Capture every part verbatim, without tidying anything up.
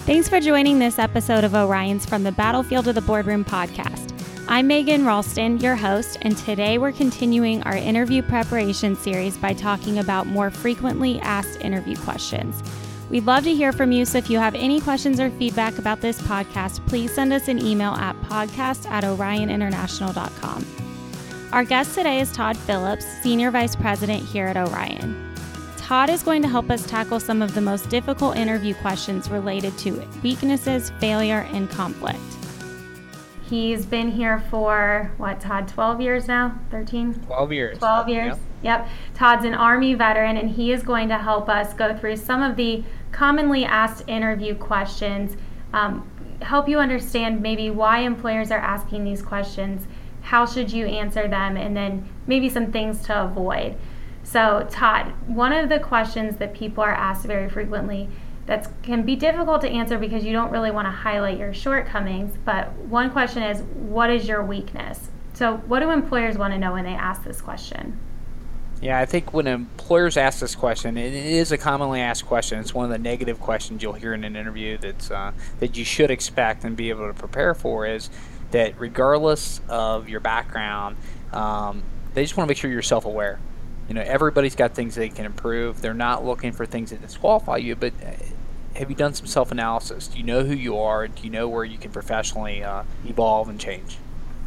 Thanks for joining this episode of Orion's From the Battlefield to the Boardroom podcast. I'm Megan Ralston, your host, and today we're continuing our interview preparation series by talking about more frequently asked interview questions. We'd love to hear from you, so if you have any questions or feedback about this podcast, please send us an email at podcast at orion international dot com. Our guest today is Todd Phillips, Senior Vice President here at Orion. Todd is going to help us tackle some of the most difficult interview questions related to weaknesses, failure, and conflict. He's been here for, what, Todd, twelve years now? thirteen? twelve years. twelve years, yep. yep. Todd's an Army veteran, and he is going to help us go through some of the commonly asked interview questions, um, help you understand maybe why employers are asking these questions, how should you answer them, and then maybe some things to avoid. So, Todd, one of the questions that people are asked very frequently that can be difficult to answer because you don't really want to highlight your shortcomings, but one question is, what is your weakness? So what do employers want to know when they ask this question? Yeah, I think when employers ask this question, it is a commonly asked question. It's one of the negative questions you'll hear in an interview that's, uh, that you should expect and be able to prepare for, is that regardless of your background, um, they just want to make sure you're self-aware. You know, everybody's got things they can improve. They're not looking for things that disqualify you, but have you done some self-analysis? Do you know who you are? Do you know where you can professionally uh, evolve and change?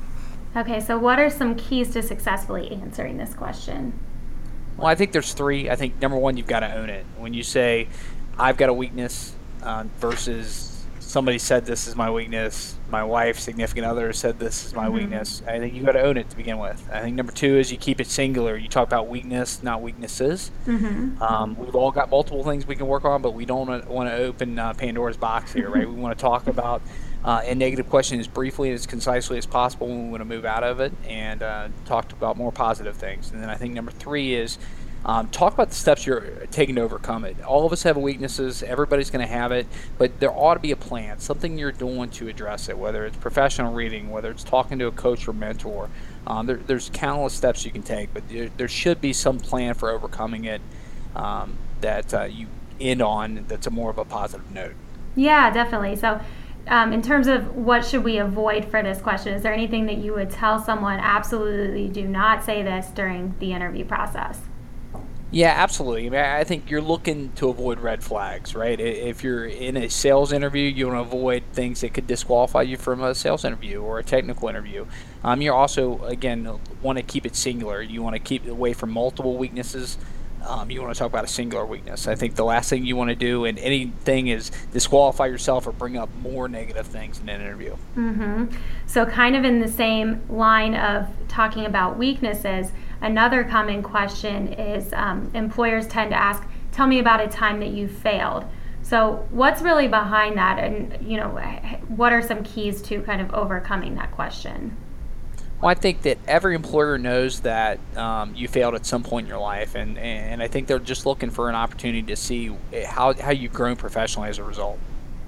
Okay, so what are some keys to successfully answering this question? Well, I think there's three. I think number one, you've got to own it. When you say, I've got a weakness uh, versus somebody said this is my weakness, my wife, significant other said this is my mm-hmm. weakness, I think you got to own it to begin with. I think number two is you keep it singular. You talk about weakness, not weaknesses. Mm-hmm. Um, we've all got multiple things we can work on, but we don't want to open uh, Pandora's box here, right? We want to talk about uh, a negative question as briefly and as concisely as possible when we want to move out of it, and uh, talk about more positive things. And then I think number three is Um, talk about the steps you're taking to overcome it. All of us have weaknesses. Everybody's going to have it, but there ought to be a plan, something you're doing to address it, whether it's professional reading, whether it's talking to a coach or mentor. Um, there, there's countless steps you can take, but there, there should be some plan for overcoming it um, that uh, you end on that's a more of a positive note. Yeah, definitely. So um, in terms of what should we avoid for this question, is there anything that you would tell someone, absolutely do not say this during the interview process? Yeah, absolutely. I mean, I think you're looking to avoid red flags, right? If you're in a sales interview, you want to avoid things that could disqualify you from a sales interview or a technical interview. Um, you also, again, want to keep it singular. You want to keep it away from multiple weaknesses. Um, you want to talk about a singular weakness. I think the last thing you want to do in anything is disqualify yourself or bring up more negative things in an interview. Mm-hmm. So kind of in the same line of talking about weaknesses, another common question is um, employers tend to ask, tell me about a time that you failed. So what's really behind that, and you know, what are some keys to kind of overcoming that question? Well, I think that every employer knows that um, you failed at some point in your life, and, and I think they're just looking for an opportunity to see how, how you've grown professionally as a result.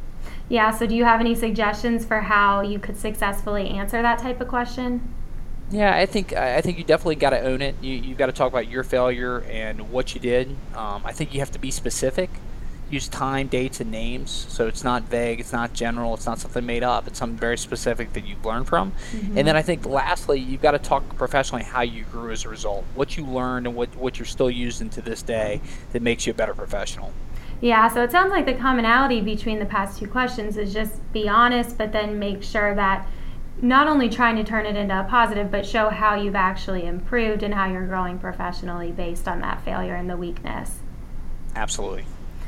Yeah, so do you have any suggestions for how you could successfully answer that type of question? Yeah, I think I think you definitely got to own it. You you've got to talk about your failure and what you did. Um, I think you have to be specific. Use time, dates, and names, so it's not vague, it's not general, it's not something made up. It's something very specific that you've learned from. Mm-hmm. And then I think lastly, you've got to talk professionally how you grew as a result, what you learned and what what you're still using to this day that makes you a better professional. Yeah, so it sounds like the commonality between the past two questions is just be honest, but then make sure that not only trying to turn it into a positive, but show how you've actually improved and how you're growing professionally based on that failure and the weakness. Absolutely.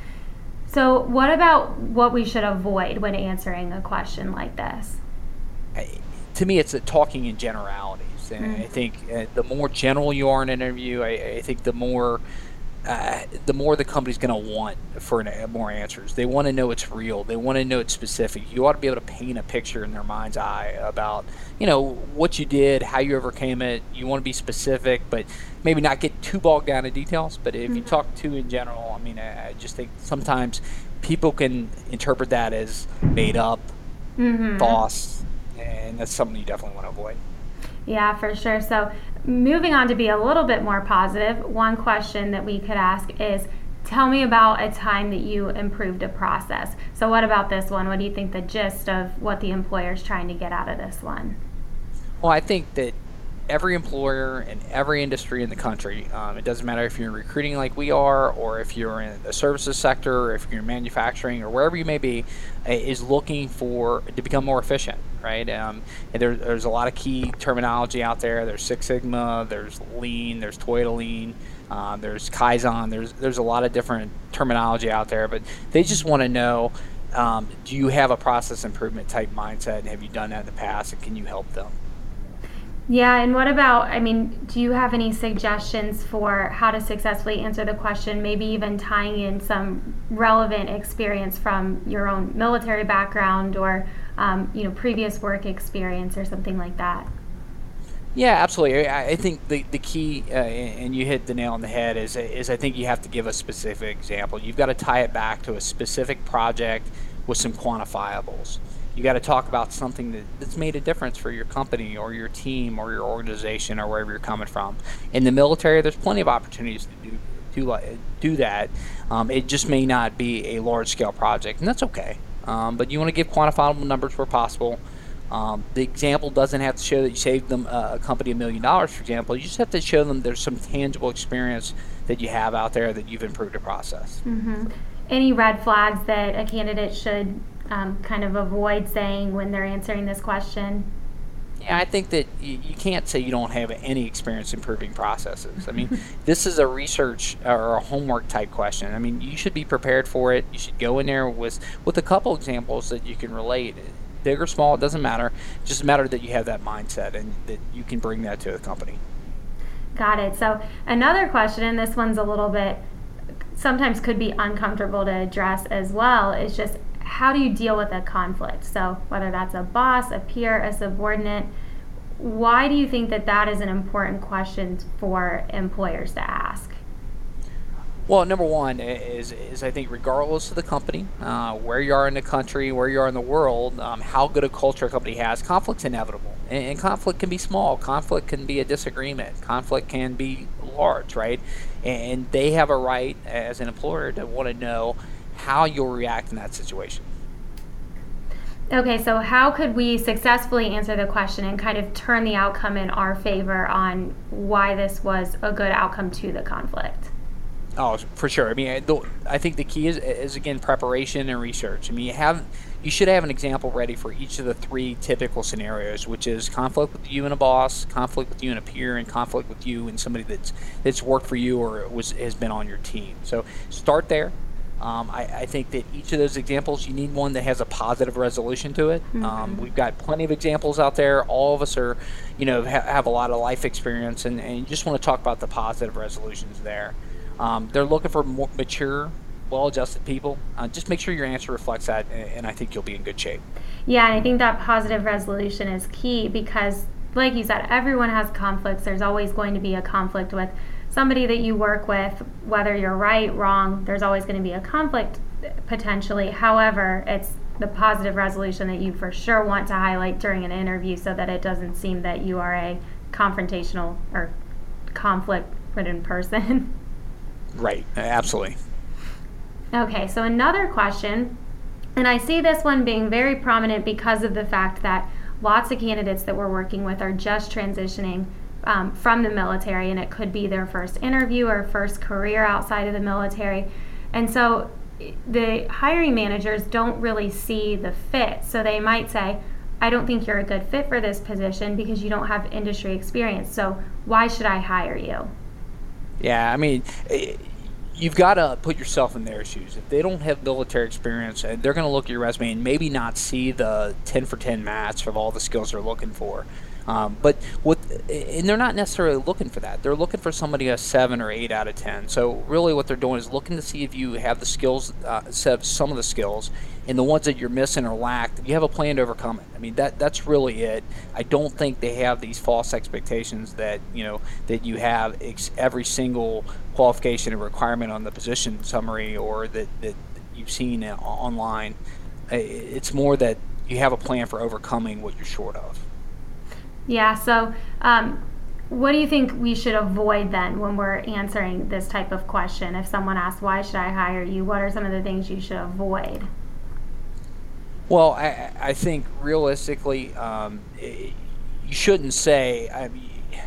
So what about what we should avoid when answering a question like this? I, to me, it's a talking in generalities. And mm-hmm. I think uh, the more general you are in an interview, I, I think the more Uh, the more the company's going to want for an, uh, more answers. They want to know it's real. They want to know it's specific. You ought to be able to paint a picture in their mind's eye about, you know, what you did, how you overcame it. You want to be specific, but maybe not get too bogged down in details. But if mm-hmm. you talk too in general, I mean, I, I just think sometimes people can interpret that as made up, mm-hmm. false, and that's something you definitely want to avoid. Yeah, for sure. So moving on to be a little bit more positive, one question that we could ask is, tell me about a time that you improved a process. So what about this one? What do you think the gist of what the employer is trying to get out of this one? Well, I think that every employer in every industry in the country, um, it doesn't matter if you're in recruiting like we are, or if you're in the services sector, or if you're in manufacturing, or wherever you may be, is looking for to become more efficient, right? Um, and there, there's a lot of key terminology out there. There's Six Sigma, there's Lean, there's Toyota Lean, um, there's Kaizen. There's there's a lot of different terminology out there, but they just want to know, um, do you have a process improvement type mindset, and have you done that in the past, and can you help them? Yeah, and what about, I mean, do you have any suggestions for how to successfully answer the question, maybe even tying in some relevant experience from your own military background or, um, you know, previous work experience or something like that? Yeah, absolutely. I, I think the, the key, uh, and you hit the nail on the head, is, is I think you have to give a specific example. You've got to tie it back to a specific project with some quantifiables. You got to talk about something that, that's made a difference for your company or your team or your organization or wherever you're coming from. In the military, there's plenty of opportunities to do do, do that. Um, it just may not be a large-scale project, and that's okay. Um, but you want to give quantifiable numbers where possible. Um, the example doesn't have to show that you saved them uh, a company a million dollars, for example. You just have to show them there's some tangible experience that you have out there that you've improved a process. Mm-hmm. Any red flags that a candidate should Um, kind of avoid saying when they're answering this question? Yeah, I think that you, you can't say you don't have any experience improving processes. I mean, this is a research or a homework type question. I mean, you should be prepared for it. You should go in there with, with a couple examples that you can relate. Big or small, it doesn't matter. It just matter that you have that mindset and that you can bring that to the company. Got it. So another question, and this one's a little bit, sometimes could be uncomfortable to address as well, is just how do you deal with a conflict? So whether that's a boss, a peer, a subordinate, why do you think that that is an important question for employers to ask? Well, number one is, is I think regardless of the company, uh, where you are in the country, where you are in the world, um, how good a culture a company has, conflict's inevitable. And, and conflict can be small. Conflict can be a disagreement. Conflict can be large, right? And they have a right as an employer to want to know how you'll react in that situation. Okay, so how could we successfully answer the question and kind of turn the outcome in our favor on why this was a good outcome to the conflict? Oh, for sure. I mean, I, the, I think the key is, is again preparation and research. I mean, you have you should have an example ready for each of the three typical scenarios, which is conflict with you and a boss, conflict with you and a peer, and conflict with you and somebody that's that's worked for you or was has been on your team. So start there. Um, I, I think that each of those examples, you need one that has a positive resolution to it. Mm-hmm. Um, we've got plenty of examples out there. All of us are, you know, ha- have a lot of life experience, and, and you just want to talk about the positive resolutions there. Um, they're looking for more mature, well-adjusted people. Uh, just make sure your answer reflects that, and, and I think you'll be in good shape. Yeah, and I think that positive resolution is key because, like you said, everyone has conflicts. There's always going to be a conflict with somebody that you work with, whether you're right, wrong, there's always going to be a conflict potentially. However, it's the positive resolution that you for sure want to highlight during an interview so that it doesn't seem that you are a confrontational or conflict-ridden person. Right, absolutely. Okay, so another question, and I see this one being very prominent because of the fact that lots of candidates that we're working with are just transitioning Um, from the military, and it could be their first interview or first career outside of the military. And so the hiring managers don't really see the fit. So they might say, I don't think you're a good fit for this position because you don't have industry experience. So why should I hire you? Yeah, I mean, you've got to put yourself in their shoes. If they don't have military experience, they're going to look at your resume and maybe not see the ten for ten match of all the skills they're looking for. Um, but what, and they're not necessarily looking for that. They're looking for somebody a seven or eight out of ten. So really, what they're doing is looking to see if you have the skills, uh, some of the skills, and the ones that you're missing or lack, you have a plan to overcome it. I mean, that that's really it. I don't think they have these false expectations that you know that you have ex- every single qualification and requirement on the position summary or that that you've seen online. It's more that you have a plan for overcoming what you're short of. Yeah, so um, what do you think we should avoid then when we're answering this type of question? If someone asks, why should I hire you? What are some of the things you should avoid? Well, I, I think realistically, um, you shouldn't say, I mean,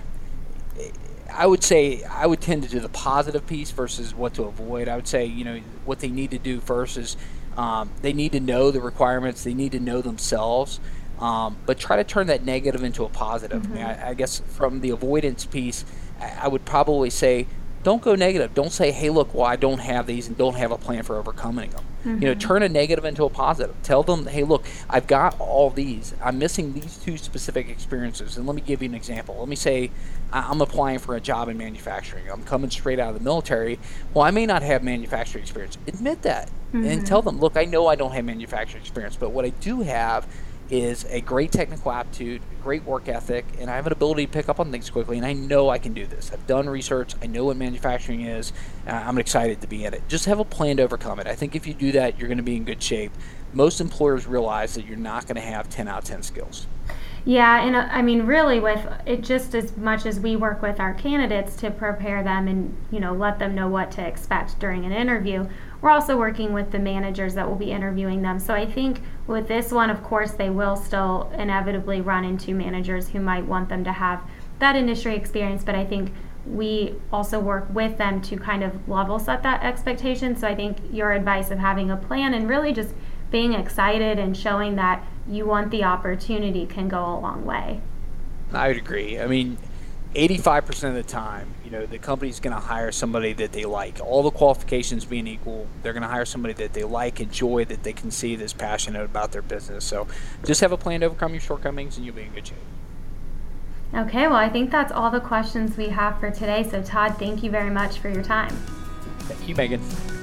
I would say I would tend to do the positive piece versus what to avoid. I would say, you know, what they need to do first is um, they need to know the requirements. They need to know themselves, um, but try to turn that negative into a positive. Mm-hmm. I mean, I, I guess from the avoidance piece, I would probably say don't go negative. Don't say, hey, look, well, I don't have these and don't have a plan for overcoming them. Mm-hmm. You know, turn a negative into a positive. Tell them, hey, look, I've got all these. I'm missing these two specific experiences. And let me give you an example. Let me say I'm applying for a job in manufacturing. I'm coming straight out of the military. Well, I may not have manufacturing experience. Admit that. Mm-hmm. And tell them, look, I know I don't have manufacturing experience, but what I do have is a great technical aptitude, great work ethic, and I have an ability to pick up on things quickly, and I know I can do this. I've done research. I know what manufacturing is. Uh, I'm excited to be in it. Just have a plan to overcome it. I think if you do that, you're going to be in good shape. Most employers realize that you're not going to have ten out of ten skills. Yeah, and uh, I mean, really, with it, just as much as we work with our candidates to prepare them and, you know, let them know what to expect during an interview, we're also working with the managers that will be interviewing them. So I think with this one, of course, they will still inevitably run into managers who might want them to have that industry experience, but I think we also work with them to kind of level set that expectation. So I think your advice of having a plan and really just being excited and showing that you want the opportunity can go a long way. I would agree. I mean, eighty-five percent of the time, you know, the company's going to hire somebody that they like. All the qualifications being equal, they're going to hire somebody that they like, enjoy, that they can see that's passionate about their business. So just have a plan to overcome your shortcomings and you'll be in good shape. Okay, well, I think that's all the questions we have for today. So Todd, thank you very much for your time. Thank you, Megan.